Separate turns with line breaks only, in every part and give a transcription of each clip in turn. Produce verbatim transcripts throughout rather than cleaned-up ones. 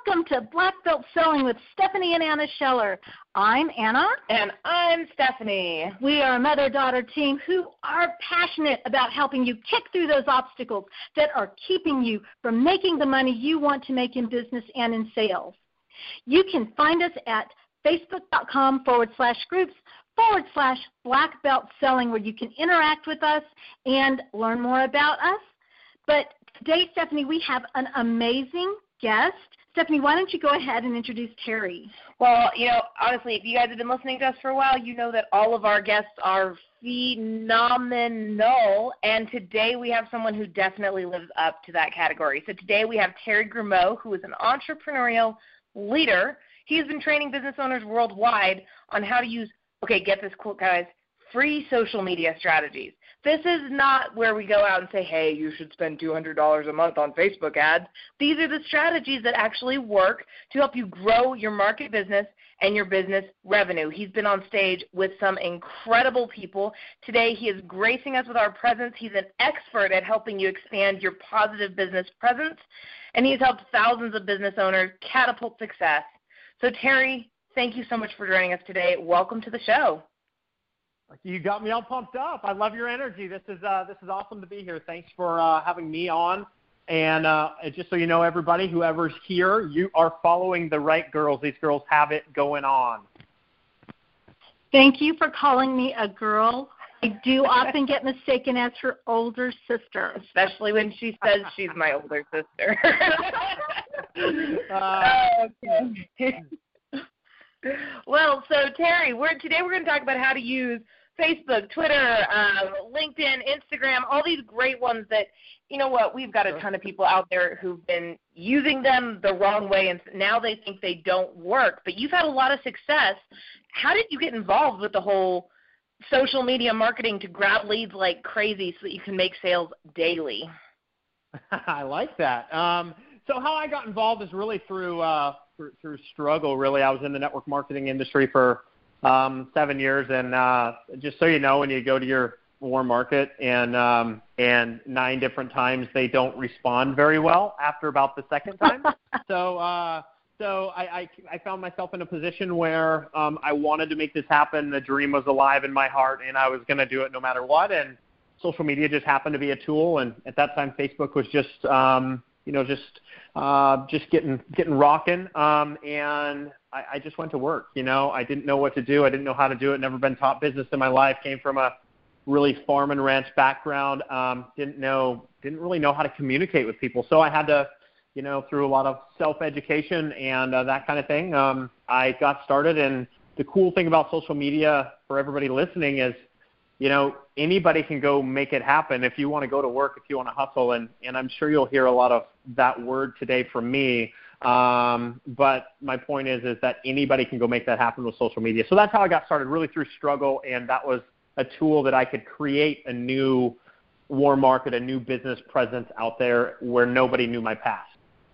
welcome to Black Belt Selling with Stephanie and Anna Scheller. I'm Anna.
And I'm Stephanie.
We are a mother-daughter team who are passionate about helping you kick through those obstacles that are keeping you from making the money you want to make in business and in sales. You can find us at facebook.com forward slash groups forward slash Black Belt Selling, where you can interact with us and learn more about us. But today, Stephanie, we have an amazing guest. Stephanie, why don't you go ahead and introduce Terry?
Well, you know, honestly, if you guys have been listening to us for a while, you know that all of our guests are phenomenal, and today we have someone who definitely lives up to that category. So today we have Terry Grumeau, who is an entrepreneurial leader. He has been training business owners worldwide on how to use, okay, get this quote, guys, free social media strategies. This is not where we go out and say, hey, you should spend two hundred dollars a month on Facebook ads. These are the strategies that actually work to help you grow your market business and your business revenue. He's been on stage with some incredible people. Today he is gracing us with our presence. He's an expert at helping you expand your positive business presence, and he's helped thousands of business owners catapult success. So, Terry, thank you so much for joining us today. Welcome to the show.
You got me all pumped up. I love your energy. This is uh, this is awesome to be here. Thanks for uh, having me on. And uh, just so you know, everybody, whoever's here, you are following the right girls. These girls have it going on.
Thank you for calling me a girl. I do often get mistaken as her older sister.
Especially when she says she's my older sister.
uh,
okay. Well, so Terry, we're, today we're going to talk about how to use Facebook, Twitter, um, LinkedIn, Instagram, all these great ones that, you know what, we've got a ton of people out there who've been using them the wrong way, and now they think they don't work. But you've had a lot of success. How did you get involved with the whole social media marketing to grab leads like crazy so that you can make sales daily?
I like that. Um, so how I got involved is really through uh, through, through struggle, really. I was in the network marketing industry for um, seven years, and uh, just so you know, when you go to your warm market and um, and nine different times they don't respond very well after about the second time. so uh, so I, I, I found myself in a position where um, I wanted to make this happen. The dream was alive in my heart, and I was going to do it no matter what. And social media just happened to be a tool, and at that time Facebook was just um, you know just uh, just getting getting rocking, um, and I, I just went to work. You know, I didn't know what to do. I didn't know how to do it. Never been taught business in my life. Came from a really farm and ranch background. Um, didn't know didn't really know how to communicate with people. So I had to, you know, through a lot of self-education and uh, that kind of thing, um, I got started. And the cool thing about social media for everybody listening is, you know, anybody can go make it happen if you want to go to work, if you want to hustle. And, and I'm sure you'll hear a lot of that word today from me. Um, but my point is, is that anybody can go make that happen with social media. So that's how I got started, really through struggle. And that was a tool that I could create a new warm market, a new business presence out there where nobody knew my past.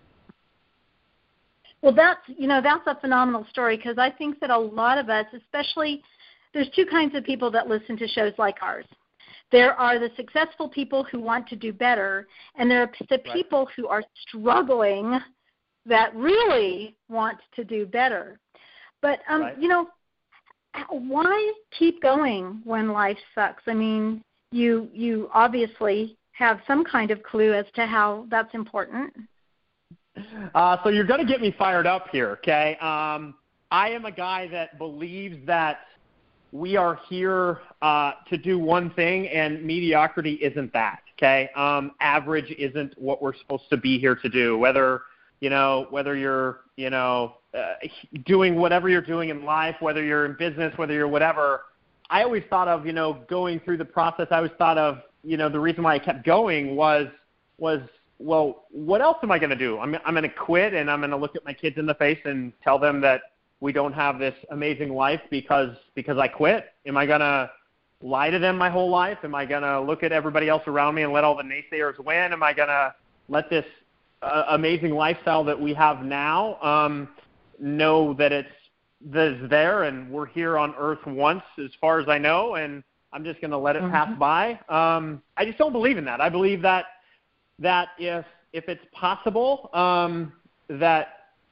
Well, that's, you know, that's a phenomenal story, because I think that a lot of us, especially, there's two kinds of people that listen to shows like ours. There are the successful people who want to do better, and there are the people right. who are struggling that really want to do better. But, um,
right.
you know, why keep going when life sucks? I mean, you you obviously have some kind of clue as to how that's important.
Uh, so you're going to get me fired up here, okay? Um, I am a guy that believes that we are here uh, to do one thing, and mediocrity isn't that, okay? Um, average isn't what we're supposed to be here to do, whether, you know, whether you're, you know, uh, doing whatever you're doing in life, whether you're in business, whether you're whatever. I always thought of, you know, going through the process, I always thought of, you know, the reason why I kept going was, was, well, what else am I going to do? I'm, I'm going to quit, and I'm going to look at my kids in the face and tell them that we don't have this amazing life because because I quit? Am I going to lie to them my whole life? Am I going to look at everybody else around me and let all the naysayers win? Am I going to let this uh, amazing lifestyle that we have now um, know that it's, that it's there, and we're here on earth once, as far as I know, and I'm just going to let it mm-hmm. pass by? Um, I just don't believe in that. I believe that that if if it's possible, um, that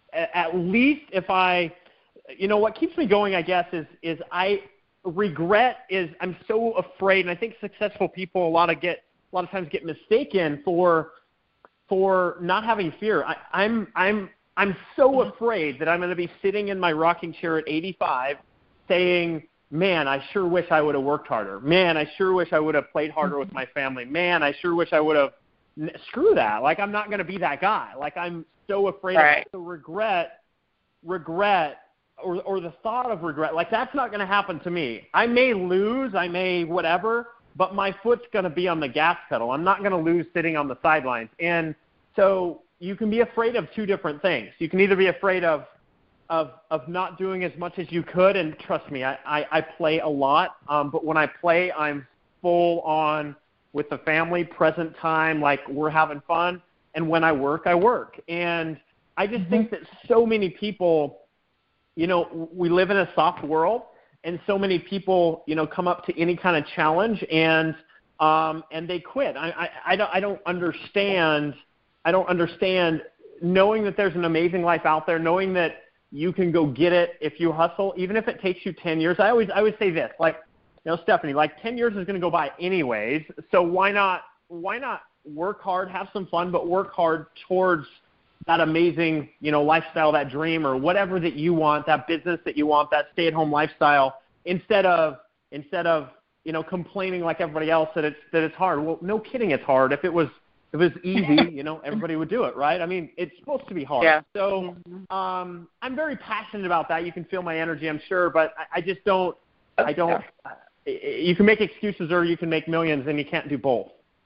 at least if I, you know, what keeps me going, I guess, is is I regret is I'm so afraid, and I think successful people a lot of get a lot of times get mistaken for for not having fear. I, I'm I'm I'm so afraid that I'm going to be sitting in my rocking chair at eighty-five, saying, "Man, I sure wish I would have worked harder. Man, I sure wish I would have played harder with my family. Man, I sure wish I would have." Screw that. Like, I'm not going to be that guy. Like, I'm so afraid
right.
of the regret, regret, or or the thought of regret. Like, that's not going to happen to me. I may lose, I may whatever, but my foot's going to be on the gas pedal. I'm not going to lose sitting on the sidelines. And so you can be afraid of two different things. You can either be afraid of of of not doing as much as you could, and trust me, I, I, I play a lot, um, but when I play, I'm full on with the family, present time, like we're having fun. And when I work, I work. And I just mm-hmm. think that so many people, you know, we live in a soft world, and so many people, you know, come up to any kind of challenge and um, and they quit. I, I, I don't I don't understand. I don't understand knowing that there's an amazing life out there, knowing that you can go get it if you hustle, even if it takes you ten years. I always I always say this, like, you know, Stephanie, like ten years is going to go by anyways, so why not why not work hard, have some fun, but work hard towards that amazing, you know, lifestyle, that dream, or whatever that you want, that business that you want, that stay-at-home lifestyle, instead of instead of you know complaining like everybody else that it's that it's hard. Well, no kidding, it's hard. If it was if it was easy, you know, everybody would do it, right? I mean, it's supposed to be hard.
Yeah.
So um, I'm very passionate about that. You can feel my energy, I'm sure, but I, I just don't. I don't. Uh, you can make excuses or you can make millions, and you can't do both.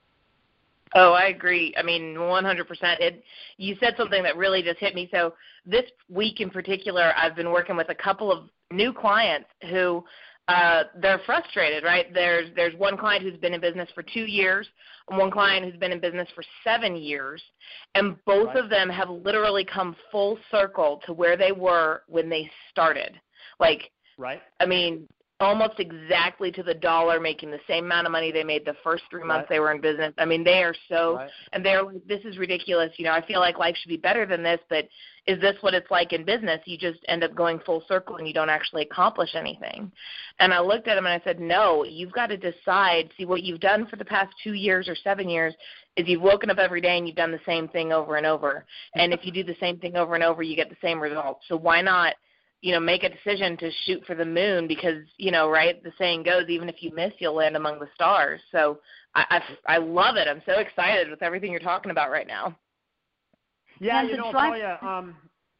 Oh, I agree. I mean, one hundred percent. It, you said something that really just hit me. So this week in particular, I've been working with a couple of new clients who uh, they're frustrated, right? There's there's one client who's been in business for two years, and one client who's been in business for seven years, and both
right.
of them have literally come full circle to where they were when they started. Like,
right.
I mean, almost exactly to the dollar, making the same amount of money they made the first three months
right.
they were in business. I mean, they are so,
right.
and they're like, this is ridiculous. You know, I feel like life should be better than this, but is this what it's like in business? You just end up going full circle and you don't actually accomplish anything. And I looked at them and I said, no, you've got to decide. See, what you've done for the past two years or seven years is you've woken up every day and you've done the same thing over and over. And if you do the same thing over and over, you get the same results. So why not, you know, make a decision to shoot for the moon? Because, you know, right, the saying goes, even if you miss, you'll land among the stars. So I, I, I love it. I'm so excited with everything you're talking about right now.
Yeah, you know, I'll tell you, um,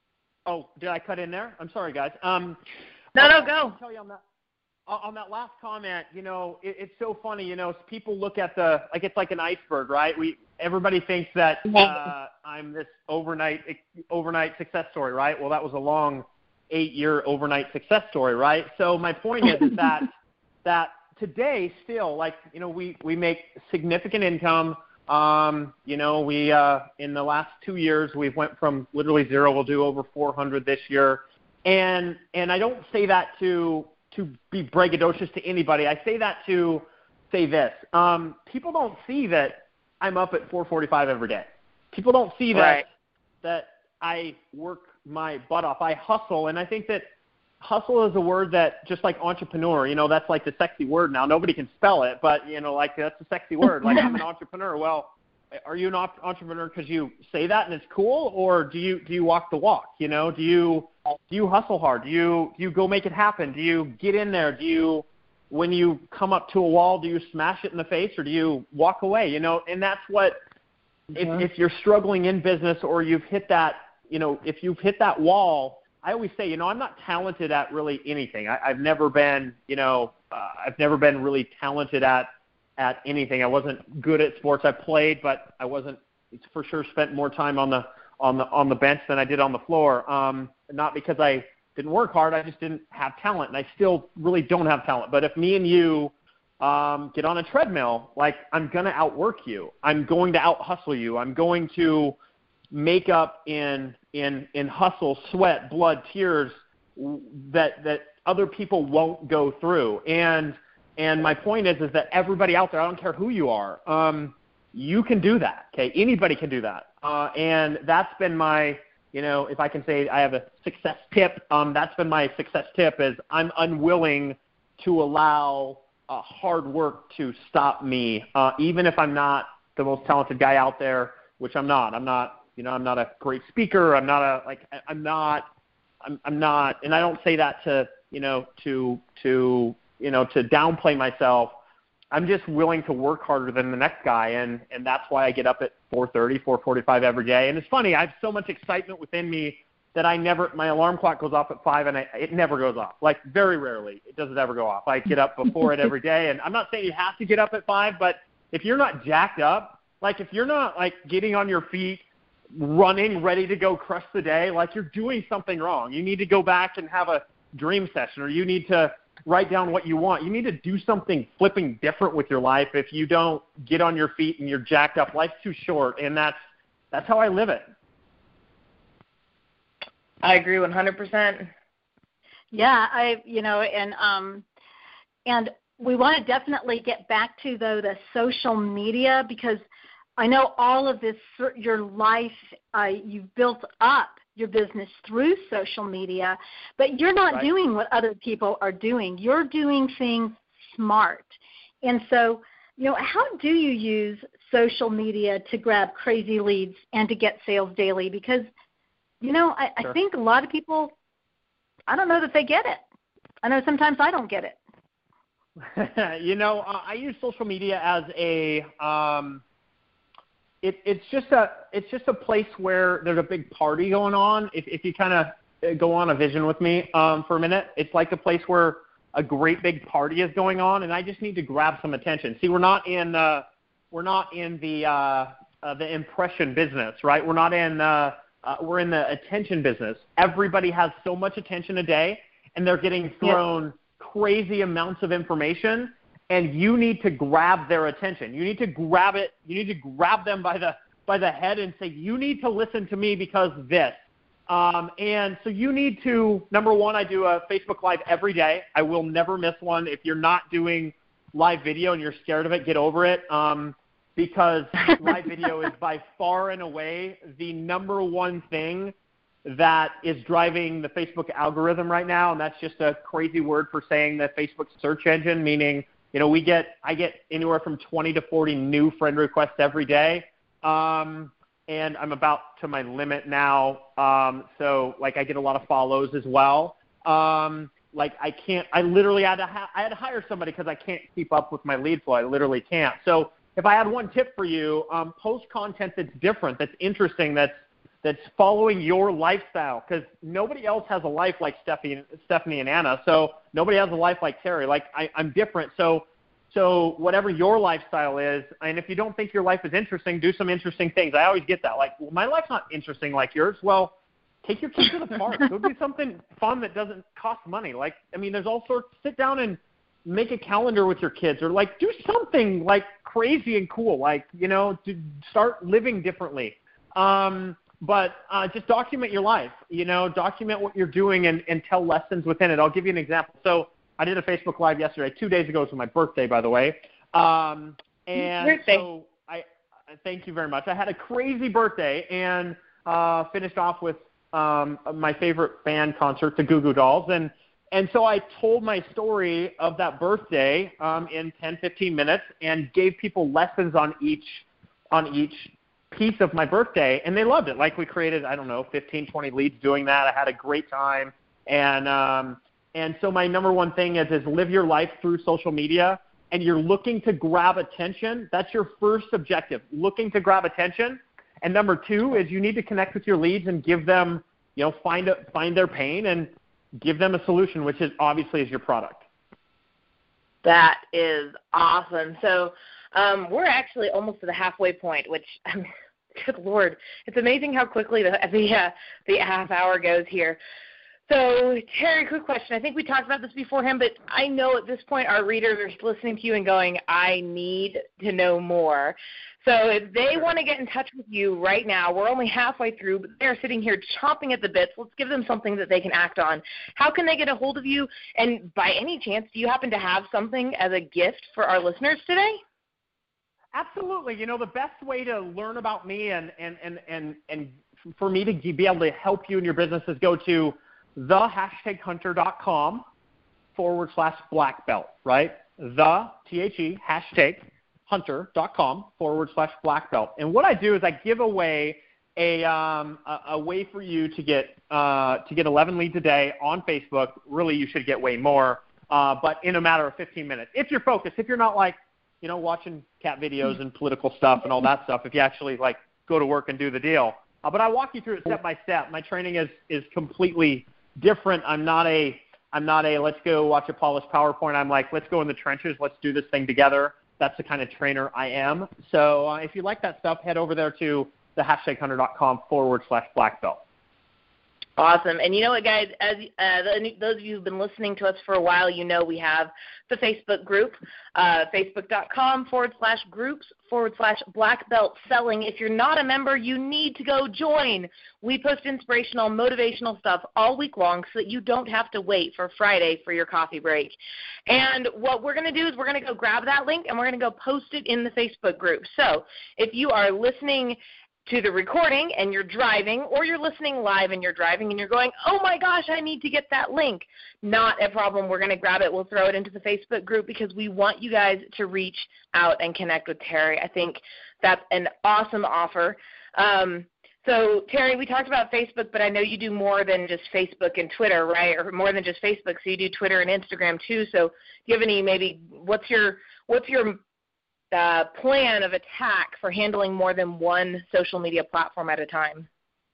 oh, did I cut in there? I'm sorry, guys. Um,
no, no,
I'll,
go.
I'll tell you on that, on that last comment, you know, it, it's so funny, you know, people look at the, like it's like an iceberg, right? We Everybody thinks that uh, I'm this overnight overnight success story, right? Well, that was a long eight-year overnight success story, right? So my point is, is that that today still, like, you know, we, we make significant income. Um, you know, we uh, in the last two years we've went from literally zero. We'll do over four hundred this year, and and I don't say that to to be braggadocious to anybody. I say that to say this: um, people don't see that I'm up at four forty-five every day. People don't see that
right.
that I work my butt off. I hustle, and I think that hustle is a word that, just like entrepreneur, you know, that's like the sexy word now. Nobody can spell it, but, you know, like that's a sexy word. Like, I'm an entrepreneur. Well, are you an entrepreneur because you say that and it's cool, or do you do you walk the walk? You know, do you do you hustle hard? Do you do you go make it happen? Do you get in there? Do you, when you come up to a wall, do you smash it in the face, or do you walk away? You know, and that's what, mm-hmm. if if you're struggling in business, or you've hit that, you know, if you've hit that wall, I always say, you know, I'm not talented at really anything. I, I've never been, you know, uh, I've never been really talented at, at anything. I wasn't good at sports. I played, but I wasn't, for sure spent more time on the, on the, on the bench than I did on the floor. Um, not because I didn't work hard. I just didn't have talent, and I still really don't have talent. But if me and you um, get on a treadmill, like, I'm going to outwork you. I'm going to out hustle you. I'm going to make up in in in hustle, sweat, blood, tears that that other people won't go through. And and my point is is that everybody out there, I don't care who you are, um, you can do that. Okay, anybody can do that. Uh, and that's been my you know, if I can say I have a success tip, um, that's been my success tip is I'm unwilling to allow uh, hard work to stop me, uh, even if I'm not the most talented guy out there, which I'm not. I'm not, you know, I'm not a great speaker. I'm not a, like, I'm not, I'm, I'm not, and I don't say that to, you know, to, to, you know, to downplay myself. I'm just willing to work harder than the next guy, and, and that's why I get up at four thirty, four forty-five every day. And it's funny, I have so much excitement within me that I never, my alarm clock goes off at five, and I, it never goes off. Like, very rarely, it doesn't ever go off. I get up before it every day, and I'm not saying you have to get up at five, but if you're not jacked up, like if you're not, like, getting on your feet, running, ready to go crush the day, like, you're doing something wrong. You need to go back and have a dream session, or you need to write down what you want. You need to do something flipping different with your life if you don't get on your feet and you're jacked up. Life's too short, and that's that's how I live it.
I agree one hundred percent.
Yeah, I, you know, and um, and we want to definitely get back to, though, the social media, because I know all of this, your life, uh, you've built up your business through social media, but you're not
right.
doing what other people are doing. You're doing things smart. And so, you know, how do you use social media to grab crazy leads and to get sales daily? Because, you know, I, sure. I think a lot of people, I don't know that they get it. I know sometimes I don't get
it. you know, uh, I use social media as a um, It, it's just a it's just a place where there's a big party going on. If, if you kind of go on a vision with me um, for a minute, it's like a place where a great big party is going on, and I just need to grab some attention. See, we're not in uh, we're not in the uh, uh, the impression business, right? We're not in uh, uh, we're in the attention business. Everybody has so much attention a day, and they're getting thrown yep. crazy amounts of information. And you need to grab their attention. You need to grab it. You need to grab them by the by the head and say, you need to listen to me because this. Um, and so you need to, number one, I do a Facebook Live every day. I will never miss one. If you're not doing live video and you're scared of it, get over it, um, because live video is by far and away the number one thing that is driving the Facebook algorithm right now. And that's just a crazy word for saying the Facebook search engine, meaning – you know, we get I get anywhere from twenty to forty new friend requests every day, um, and I'm about to my limit now. Um, so, like, I get a lot of follows as well. Um, like, I can't. I literally had to. Ha- I had to hire somebody because I can't keep up with my lead flow. I literally can't. So, if I had one tip for you, um, post content that's different, that's interesting, that's that's following your lifestyle, because nobody else has a life like Stephanie, Stephanie and Anna. So nobody has a life like Terry. Like I, I'm different. So, so whatever your lifestyle is, and if you don't think your life is interesting, do some interesting things. I always get that. Like, well, my life's not interesting like yours. Well, take your kids to the park. Go do something fun that doesn't cost money. Like, I mean, there's all sorts. Sit down and make a calendar with your kids, or like do something like crazy and cool. Like, you know, to start living differently. Um, But uh, just document your life, you know, document what you're doing and, and tell lessons within it. I'll give you an example. So I did a Facebook Live yesterday. Two days ago was my birthday, by the way. Um, and
birthday.
so I, I thank you very much. I had a crazy birthday and uh, finished off with um, my favorite band concert, the Goo Goo Dolls. And, and so I told my story of that birthday um, in ten, fifteen minutes and gave people lessons on each on each piece of my birthday, and they loved it. Like, we created, I don't know, fifteen, twenty leads doing that. I had a great time. And um, and so my number one thing is, is live your life through social media, and you're looking to grab attention. That's your first objective, looking to grab attention. And number two is you need to connect with your leads and give them, you know, find a, find their pain and give them a solution, which is obviously is your product.
That is awesome. So um, we're actually almost to the halfway point, which I mean, good Lord, it's amazing how quickly the the, uh, the half hour goes here. So, Terry, quick question. I think we talked about this beforehand, but I know at this point our readers are listening to you and going, I need to know more. So if they want to get in touch with you right now, we're only halfway through, but they're sitting here chomping at the bits. Let's give them something that they can act on. How can they get a hold of you? And by any chance, do you happen to have something as a gift for our listeners today?
Absolutely. You know, the best way to learn about me and, and, and, and, and for me to be able to help you in your business is go to the hashtag hunter.com forward slash black belt, right? The, T H E, hashtag hunter.com forward slash black belt. And what I do is I give away a, um, a, a way for you to get, uh, to get eleven leads a day on Facebook. Really, you should get way more, uh, but in a matter of fifteen minutes. If you're focused, if you're not like, you know, watching cat videos and political stuff and all that stuff, if you actually like go to work and do the deal. Uh, but I walk you through it step by step. My training is, is completely different. I'm not a, I'm not a, let's go watch a polished PowerPoint. I'm like, let's go in the trenches. Let's do this thing together. That's the kind of trainer I am. So uh, if you like that stuff, head over there to the hashtag hunter.com forward slash black belt.
Awesome. And you know what, guys, as uh, those of you who've been listening to us for a while, you know we have the Facebook group, uh, facebook.com forward slash groups forward slash black belt selling. If you're not a member, you need to go join. We post inspirational, motivational stuff all week long so that you don't have to wait for Friday for your coffee break. And what we're going to do is we're going to go grab that link and we're going to go post it in the Facebook group. So if you are listening to the recording and you're driving, or you're listening live and you're driving and you're going, oh my gosh, I need to get that link. Not a problem. We're going to grab it. We'll throw it into the Facebook group because we want you guys to reach out and connect with Terry. I think that's an awesome offer. Um, so, Terry, we talked about Facebook, but I know you do more than just Facebook and Twitter, right? Or more than just Facebook. So you do Twitter and Instagram too. So do you have any maybe what's your what's your Uh, plan of attack for handling more than one social media platform at a time?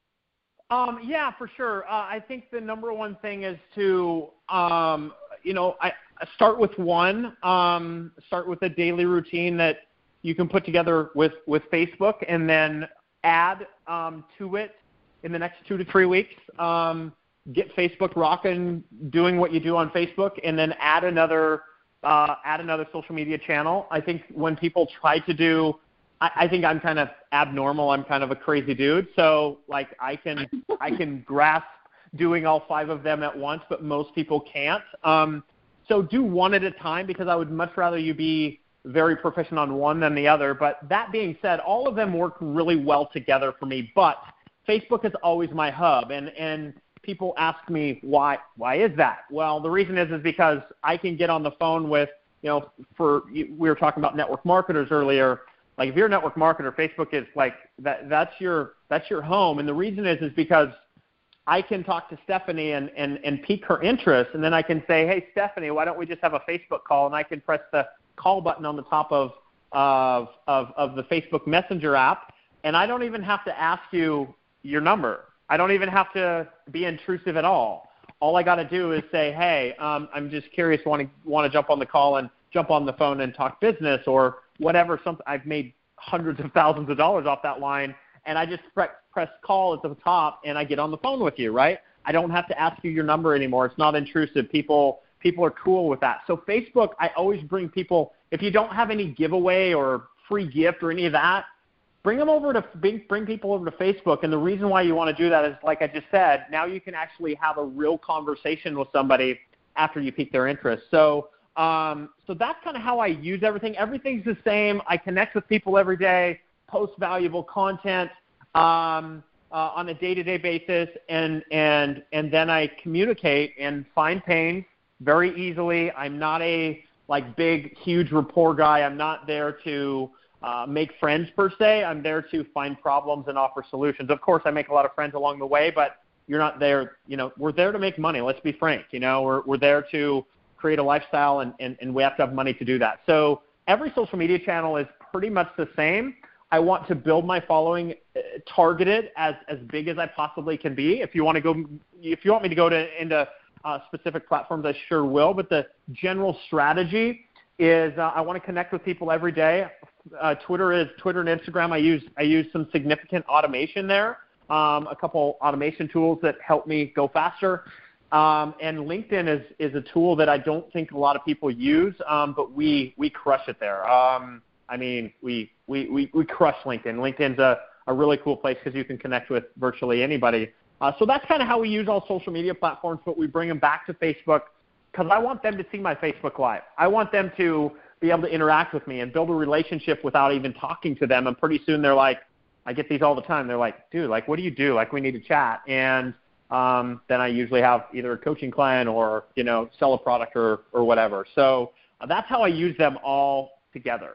Um, yeah, for sure. Uh, I think the number one thing is to, um, you know, I, I start with one, um, start with a daily routine that you can put together with, with Facebook, and then add um, to it in the next two to three weeks. Um, get Facebook rocking, doing what you do on Facebook, and then add another Uh, add another social media channel. I think when people try to do, I, I think I'm kind of abnormal. I'm kind of a crazy dude. So like I can, I can grasp doing all five of them at once, but most people can't. Um, so do one at a time because I would much rather you be very proficient on one than the other. But that being said, all of them work really well together for me. But Facebook is always my hub, and and people ask me why. Why is that? Well, the reason is is because I can get on the phone with, you know, for we were talking about network marketers earlier. Like if you're a network marketer, Facebook is like that. That's your that's your home. And the reason is is because I can talk to Stephanie and and and pique her interest, and then I can say, hey Stephanie, why don't we just have a Facebook call? And I can press the call button on the top of of of, of the Facebook Messenger app, and I don't even have to ask you your number. I don't even have to be intrusive at all. All I got to do is say, hey, um, I'm just curious, want to want to jump on the call and jump on the phone and talk business or whatever. Something I've made hundreds of thousands of dollars off that line, and I just pre- press call at the top and I get on the phone with you, right? I don't have to ask you your number anymore. It's not intrusive. People people are cool with that. So Facebook, I always bring people. If you don't have any giveaway or free gift or any of that, Bring them over to bring, bring people over to Facebook, and the reason why you want to do that is, like I just said, now you can actually have a real conversation with somebody after you pique their interest. So, um, so that's kind of how I use everything. Everything's the same. I connect with people every day, post valuable content um, uh, on a day-to-day basis, and and and then I communicate and find pain very easily. I'm not a like big, huge rapport guy. I'm not there to Uh, make friends per se. I'm there to find problems and offer solutions. Of course, I make a lot of friends along the way, but you're not there. You know, we're there to make money. Let's be frank. You know, we're we're there to create a lifestyle, and, and, and we have to have money to do that. So every social media channel is pretty much the same. I want to build my following uh, targeted as as big as I possibly can be. If you want to go, if you want me to go to into uh, specific platforms, I sure will. But the general strategy is uh, I want to connect with people every day. Uh, Twitter is Twitter and Instagram. I use I use some significant automation there, um, a couple automation tools that help me go faster. Um, and LinkedIn is is a tool that I don't think a lot of people use, um, but we we crush it there. Um, I mean, we we we, we crush LinkedIn. LinkedIn's a, a really cool place because you can connect with virtually anybody. Uh, so that's kind of how we use all social media platforms, but we bring them back to Facebook because I want them to see my Facebook Live. I want them to be able to interact with me and build a relationship without even talking to them. And pretty soon they're like, I get these all the time. They're like, dude, like, what do you do? Like, we need to chat. And um, then I usually have either a coaching client or, you know, sell a product or, or whatever. So uh, that's how I use them all together.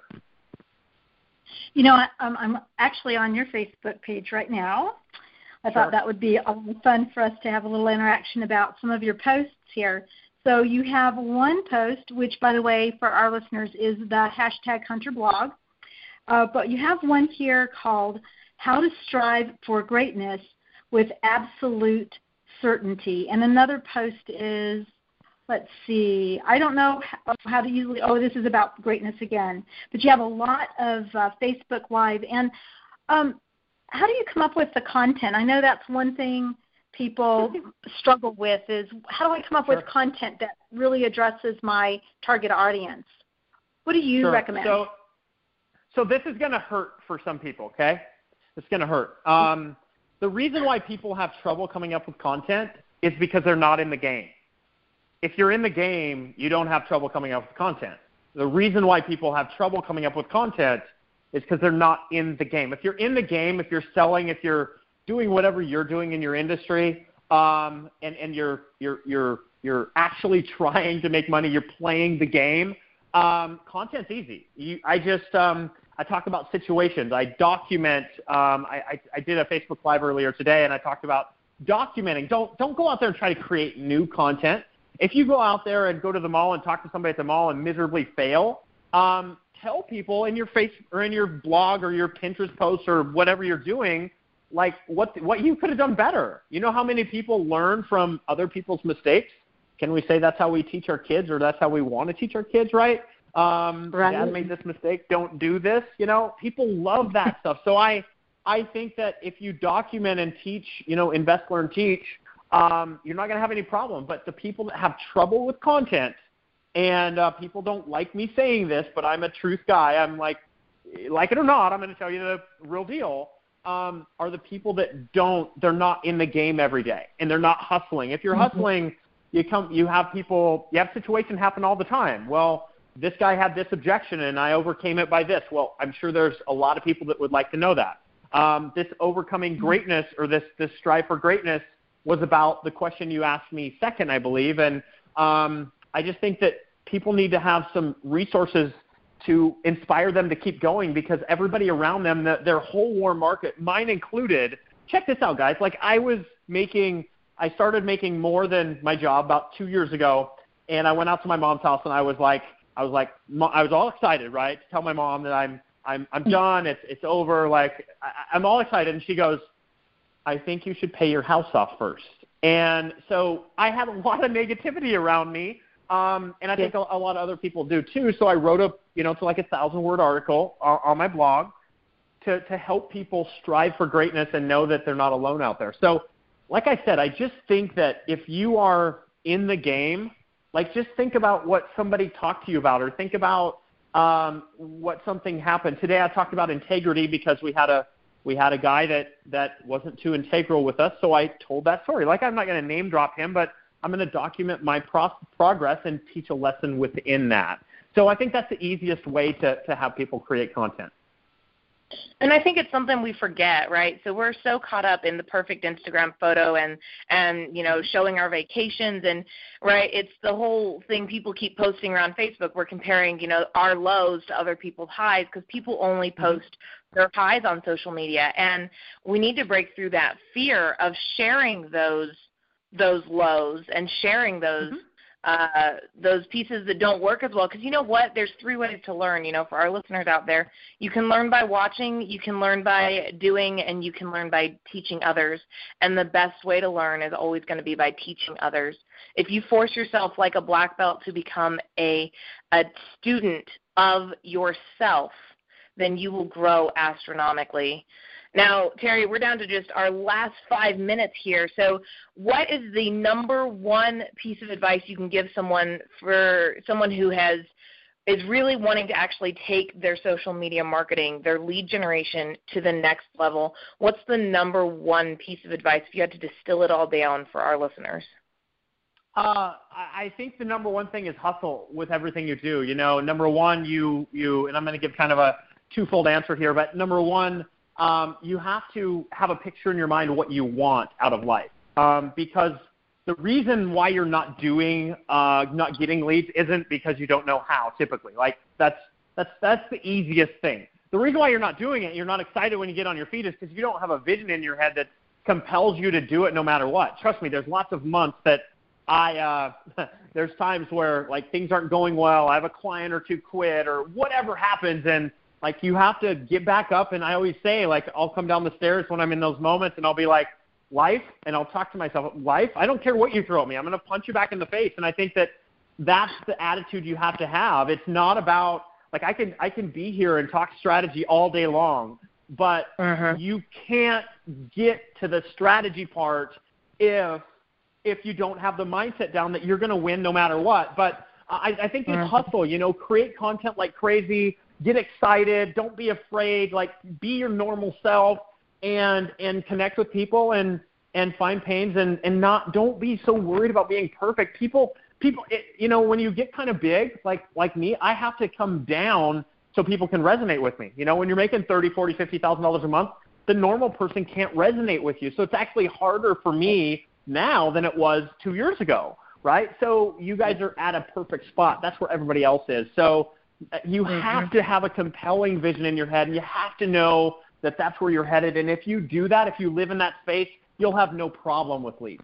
You know, I, um, I'm actually on your Facebook page right now. I
Sure.
thought that would be a lot of fun for us to have a little interaction about some of your posts here. So you have one post, which, by the way, for our listeners, is the hashtag Hunter blog. Uh, but you have one here called How to Strive for Greatness with Absolute Certainty. And another post is, let's see, I don't know how, how to usually, oh, this is about greatness again. But you have a lot of uh, Facebook Live. And um, how do you come up with the content? I know that's one thing people struggle with is how do I come up
Sure.
with content that really addresses my target audience? What do you
Sure.
recommend?
So, so this is going to hurt for some people, okay? It's going to hurt. Um, the reason why people have trouble coming up with content is because they're not in the game. If you're in the game, you don't have trouble coming up with content. The reason why people have trouble coming up with content is because they're not in the game. If you're in the game, if you're selling, if you're doing whatever you're doing in your industry, um, and, and you're, you're, you're, you're actually trying to make money, you're playing the game, um, content's easy. You, I just, um, I talk about situations. I document, um, I, I, I did a Facebook Live earlier today, and I talked about documenting. Don't, don't go out there and try to create new content. If you go out there and go to the mall and talk to somebody at the mall and miserably fail, um, tell people in your face or in your blog or your Pinterest posts or whatever you're doing, like what what you could have done better. You know how many people learn from other people's mistakes? Can we say that's how we teach our kids, or that's how we want to teach our kids, right? Um,
Right.
Dad made this mistake, don't do this. You know, people love that stuff. So I I think that if you document and teach, you know, invest, learn, teach, um, you're not going to have any problem. But the people that have trouble with content, and uh, people don't like me saying this, but I'm a truth guy. I'm like, like it or not, I'm going to tell you the real deal. Um, are the people that don't, they're not in the game every day, and they're not hustling. If you're
Mm-hmm.
hustling, you come, you have people, you have situations happen all the time. Well, this guy had this objection, and I overcame it by this. Well, I'm sure there's a lot of people that would like to know that. Um, this overcoming greatness, or this this strive for greatness, was about the question you asked me second, I believe. And um, I just think that people need to have some resources to inspire them to keep going, because everybody around them, the, their whole warm market, mine included, check this out, guys. Like I was making, I started making more than my job about two years ago, and I went out to my mom's house, and I was like, I was like, I was all excited, right, to tell my mom that I'm, I'm, I'm done. It's, it's over. Like I, I'm all excited, and she goes, I think you should pay your house off first. And so I had a lot of negativity around me. Um, and I think a, a lot of other people do too. So I wrote a, you know, it's like a thousand word article on, on my blog to, to help people strive for greatness and know that they're not alone out there. So like I said, I just think that if you are in the game, like just think about what somebody talked to you about, or think about um, what something happened. Today I talked about integrity because we had a, we had a guy that, that wasn't too integral with us. So I told that story. Like I'm not going to name drop him, but I'm going to document my pro- progress and teach a lesson within that. So I think that's the easiest way to, to have people create content.
And I think it's something we forget, right? So we're so caught up in the perfect Instagram photo and, and you know, showing our vacations and, right, it's the whole thing people keep posting around Facebook. We're comparing, you know, our lows to other people's highs because people only post their highs on social media. And we need to break through that fear of sharing those those lows and sharing those mm-hmm. uh, those pieces that don't work as well. Because you know what? There's three ways to learn, you know, for our listeners out there. You can learn by watching, you can learn by doing, and you can learn by teaching others. And the best way to learn is always going to be by teaching others. If you force yourself like a black belt to become a, a student of yourself, then you will grow astronomically. Now, Terry, we're down to just our last five minutes here. So what is the number one piece of advice you can give someone for someone who has is really wanting to actually take their social media marketing, their lead generation to the next level? What's the number one piece of advice if you had to distill it all down for our listeners?
Uh, I think the number one thing is hustle with everything you do. You know, number one, you, you and I'm going to give kind of a twofold answer here, but number one, um, you have to have a picture in your mind of what you want out of life. Um, because the reason why you're not doing, uh, not getting leads isn't because you don't know how, typically. Like, that's, that's, that's the easiest thing. The reason why you're not doing it, you're not excited when you get on your feet, is because you don't have a vision in your head that compels you to do it no matter what. Trust me, there's lots of months that I, uh, there's times where, like, things aren't going well, I have a client or two quit or whatever happens, and, like, you have to get back up. And I always say, like, I'll come down the stairs when I'm in those moments, and I'll be like, life, and I'll talk to myself, life, I don't care what you throw at me. I'm going to punch you back in the face. And I think that that's the attitude you have to have. It's not about, like, I can I can be here and talk strategy all day long, but uh-huh. you can't get to the strategy part if if you don't have the mindset down that you're going to win no matter what. But I, I think it's uh-huh. hustle, you know, create content like crazy, get excited, don't be afraid, like, be your normal self. And and connect with people and, and find pains and, and not don't be so worried about being perfect. People people it, you know, when you get kind of big like like me, I have to come down so people can resonate with me. You know, when you're making thirty, forty, fifty thousand dollars a month, the normal person can't resonate with you. So it's actually harder for me now than it was two years ago, right? So you guys are at a perfect spot. That's where everybody else is. So you mm-hmm. have to have a compelling vision in your head, and you have to know that that's where you're headed. And if you do that, if you live in that space, you'll have no problem with leads.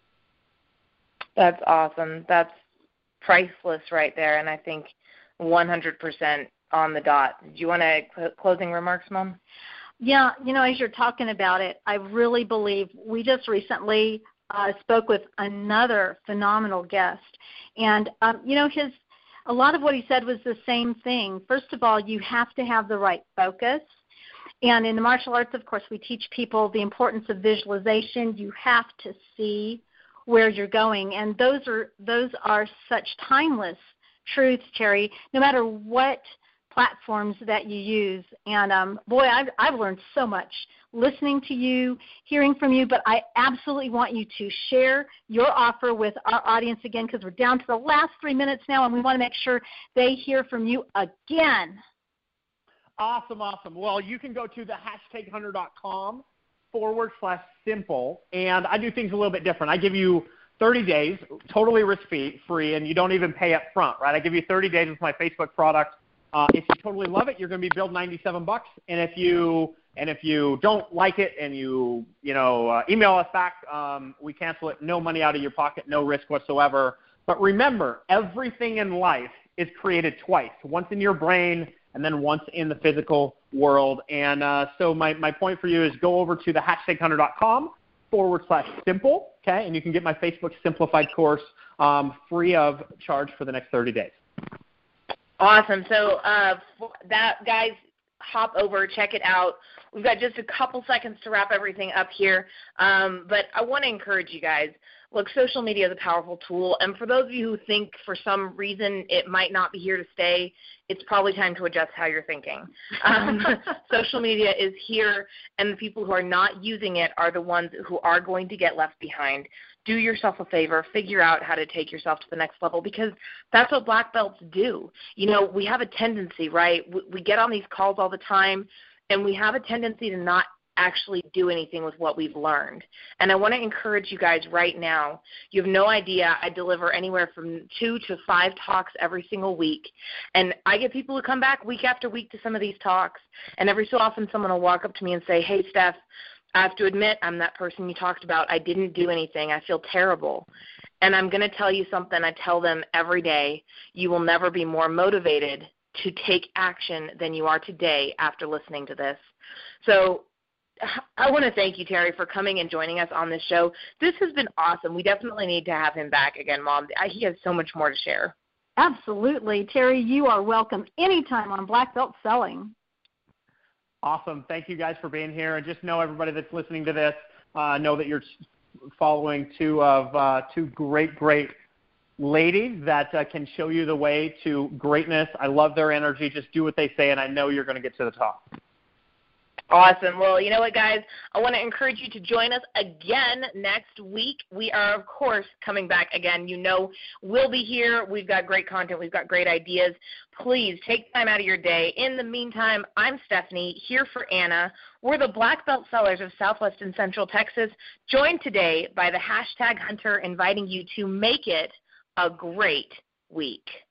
That's awesome. That's priceless right there, and I think one hundred percent on the dot. Do you want to cl- closing remarks, Mom?
Yeah, you know, as you're talking about it, I really believe we just recently uh, spoke with another phenomenal guest, and um, you know, his a lot of what he said was the same thing. First of all, you have to have the right focus. And in the martial arts, of course, we teach people the importance of visualization. You have to see where you're going, and those are those are such timeless truths, Terry, no matter what platforms that you use. And um, boy, I've, I've learned so much listening to you, hearing from you, but I absolutely want you to share your offer with our audience again, because we're down to the last three minutes now, and we want to make sure they hear from you again.
Awesome, awesome. Well, you can go to the hashtag hunter dot com forward slash simple, and I do things a little bit different. I give you thirty days, totally risk-free, and you don't even pay up front, right? I give you thirty days with my Facebook product. Uh, if you totally love it, you're going to be billed ninety-seven bucks, and if you and if you don't like it and you you know uh, email us back, um, we cancel it. No money out of your pocket, no risk whatsoever. But remember, everything in life is created twice: once in your brain, and then once in the physical world. And uh, so my, my point for you is go over to the hashtag hunter dot com forward slash simple, okay? And you can get my Facebook Simplified course um, free of charge for the next thirty days.
Awesome. So uh, that, guys, hop over, check it out. We've got just a couple seconds to wrap everything up here. Um, but I want to encourage you guys. Look, social media is a powerful tool, and for those of you who think for some reason it might not be here to stay, it's probably time to adjust how you're thinking. Um, social media is here, and the people who are not using it are the ones who are going to get left behind. Do yourself a favor, figure out how to take yourself to the next level, because that's what black belts do. You know, we have a tendency, right? We, we get on these calls all the time, and we have a tendency to not actually do anything with what we've learned. And I want to encourage you guys right now. You have no idea. I deliver anywhere from two to five talks every single week. And I get people who come back week after week to some of these talks. And every so often someone will walk up to me and say, hey, Steph, I have to admit I'm that person you talked about. I didn't do anything. I feel terrible. And I'm going to tell you something I tell them every day. You will never be more motivated to take action than you are today after listening to this. So I want to thank you, Terry, for coming and joining us on this show. This has been awesome. We definitely need to have him back again, Mom. He has so much more to share.
Absolutely. Terry, you are welcome anytime on Black Belt Selling.
Awesome. Thank you guys for being here. And just know, everybody that's listening to this, uh, know that you're following two of uh, two great, great ladies that uh, can show you the way to greatness. I love their energy. Just do what they say, and I know you're going to get to the top.
Awesome. Well, you know what, guys? I want to encourage you to join us again next week. We are, of course, coming back again. You know we'll be here. We've got great content. We've got great ideas. Please take time out of your day. In the meantime, I'm Stephanie, here for Anna. We're the Black Belt Sellers of Southwest and Central Texas, joined today by the hashtag Hunter, inviting you to make it a great week.